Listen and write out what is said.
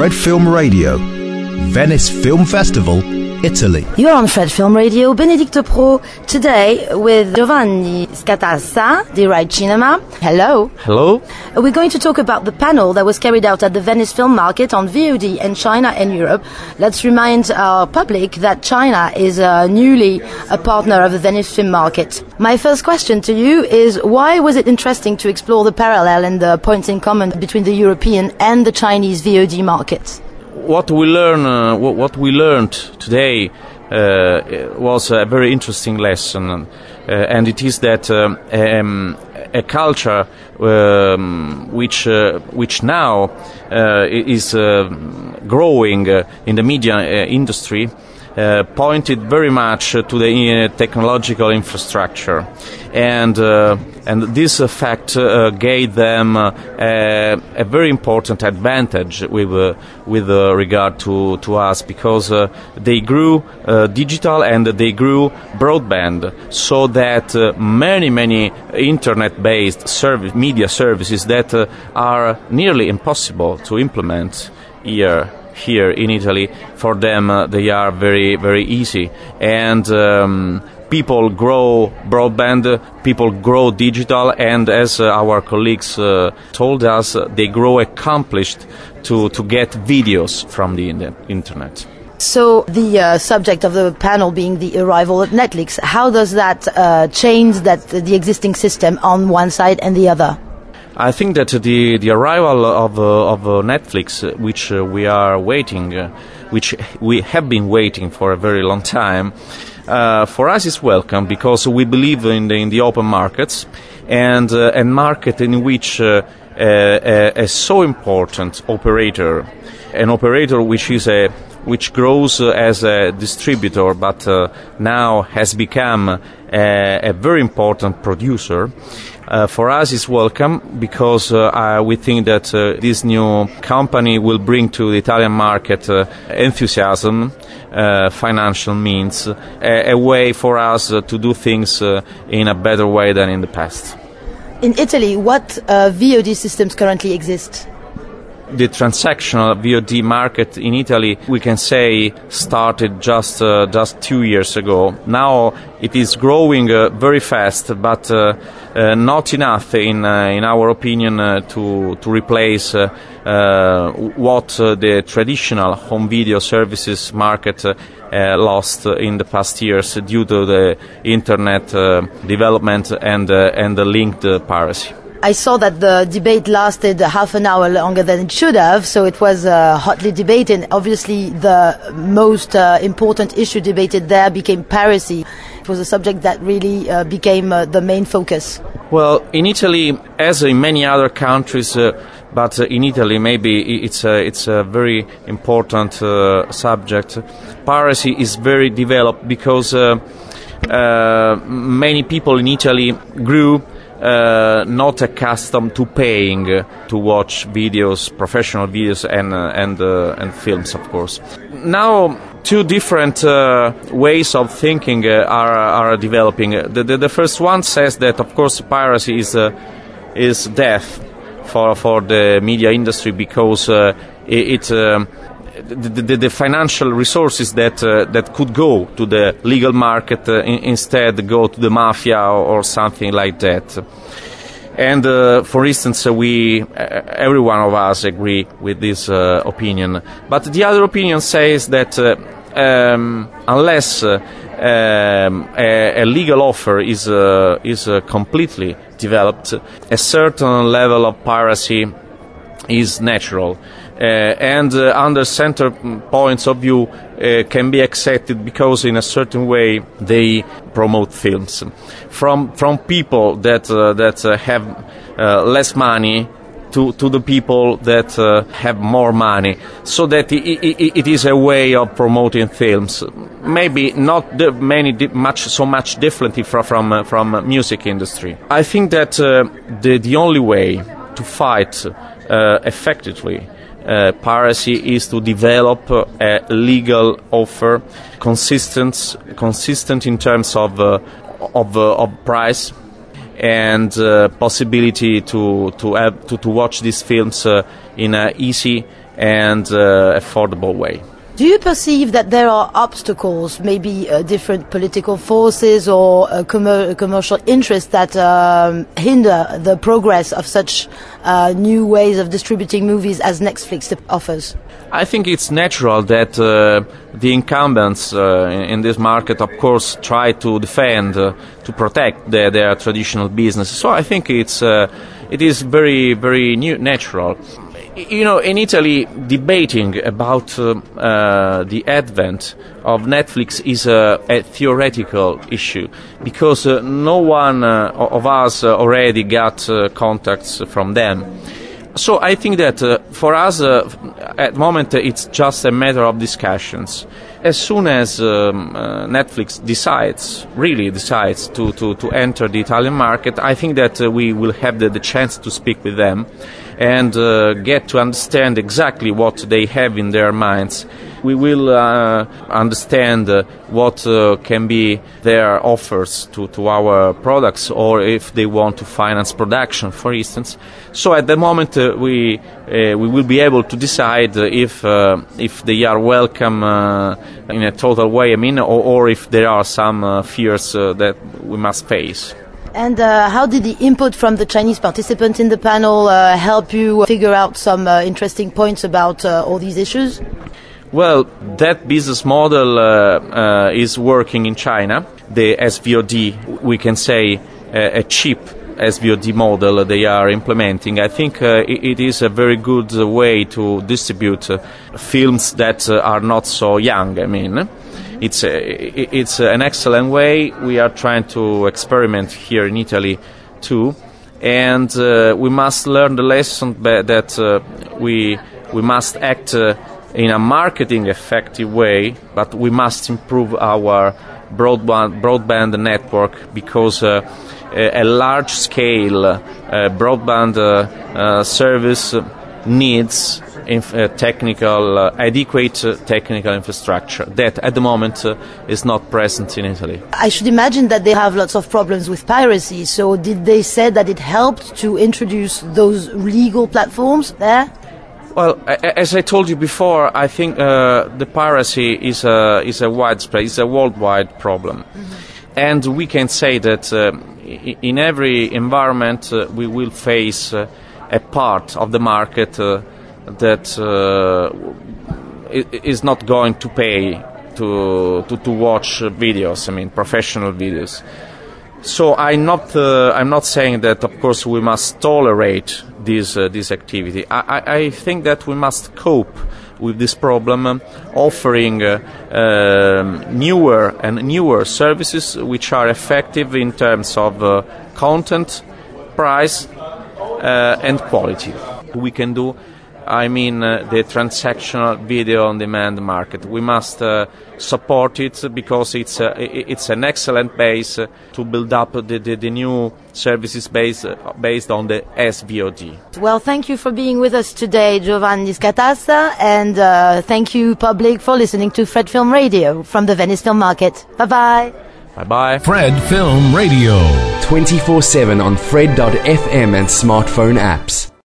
Fred Film Radio, Venice Film Festival, Italy. You're on Fred Film Radio, Benedicto Pro, today with Giovanni Scatassa, di Ride Cinema. Hello. Hello. We're going to talk about the panel that was carried out at the Venice Film Market on VOD in China and Europe. Let's remind our public that China is newly a partner of the Venice Film Market. My first question to you is, why was it interesting to explore the parallel and the points in common between the European and the Chinese VOD markets? What we learned today was a very interesting lesson, and it is that a culture which now is growing in the media industry pointed very much to the technological infrastructure, and this fact gave them a very important advantage with regard to us, because they grew digital and they grew broadband, so that many internet-based media services that are nearly impossible to implement here in Italy, for them they are very, very easy. And people grow broadband, people grow digital, and as our colleagues told us, they grow accomplished to get videos from the internet. So the subject of the panel being the arrival of Netflix, how does that change the existing system on one side and the other? I think that the arrival of Netflix, which we are waiting, which we have been waiting for a very long time, for us is welcome, because we believe in the open markets, and a market in which a so important operator, an operator which grows as a distributor, but now has become a very important producer. For us is welcome, because we think that this new company will bring to the Italian market enthusiasm, financial means, a way for us to do things in a better way than in the past. In Italy, what VOD systems currently exist? The transactional VOD market in Italy, we can say, started just 2 years ago. Now it is growing very fast, but not enough, in our opinion, to replace what the traditional home video services market lost in the past years due to the internet development and the linked piracy. I saw that the debate lasted half an hour longer than it should have, so it was hotly debated. Obviously, the most important issue debated there became piracy. It was a subject that really became the main focus. Well, in Italy, as in many other countries, but in Italy maybe it's a very important subject. Piracy is very developed because many people in Italy grew not accustomed to paying to watch videos, professional videos, and films, of course. Now, two different ways of thinking are developing. The first one says that, of course, piracy is death for the media industry, because the financial resources that could go to the legal market instead go to the mafia or something like that. And for instance, every one of us agree with this opinion. But the other opinion says that unless a legal offer is completely developed, a certain level of piracy is natural. And under center points of view can be accepted, because in a certain way they promote films from people that have less money to the people that have more money, so that it is a way of promoting films. Maybe not so much differently from music industry. I think that the only way to fight effectively piracy is to develop a legal offer consistent in terms of price and possibility to watch these films in an easy and affordable way. Do you perceive that there are obstacles, maybe different political forces or commercial interests that hinder the progress of such new ways of distributing movies as Netflix offers? I think it's natural that the incumbents in this market, of course, try to defend, to protect their traditional business. So I think it is very, very natural. You know, in Italy, debating about the advent of Netflix is a theoretical issue, because no one of us already got contacts from them. So I think that for us, at the moment, it's just a matter of discussions. As soon as Netflix really decides to enter the Italian market, I think that we will have the chance to speak with them and get to understand exactly what they have in their minds. We will understand what can be their offers to our products, or if they want to finance production, for instance. So at the moment we will be able to decide if they are welcome in a total way, I mean, or if there are some fears that we must face. And how did the input from the Chinese participants in the panel help you figure out some interesting points about all these issues? Well, that business model is working in China. The SVOD, we can say a cheap SVOD model they are implementing. I think it is a very good way to distribute films that are not so young, I mean. It's an excellent way. We are trying to experiment here in Italy too, and we must learn the lesson that we must act in a marketing effective way, but we must improve our broadband network, because a large scale broadband service needs adequate technical infrastructure that at the moment is not present in Italy. I should imagine that they have lots of problems with piracy, so did they say that it helped to introduce those legal platforms there? Well, as I told you before, I think the piracy is a widespread, it's a worldwide problem. Mm-hmm. And we can say that in every environment we will face a part of the market that is not going to pay to watch videos, I mean professional videos. So I'm not saying that of course we must tolerate this activity. I think that we must cope with this problem, offering newer services which are effective in terms of content, price, and quality. We can do, I mean, the transactional video on demand market. We must support it, because it's an excellent base to build up the new services based on the SVOD. Well, thank you for being with us today, Giovanni Scatassa, and thank you, public, for listening to Fred Film Radio from the Venice Film Market. Bye-bye. Bye-bye. Fred Film Radio. 24/7 on Fred.fm and smartphone apps.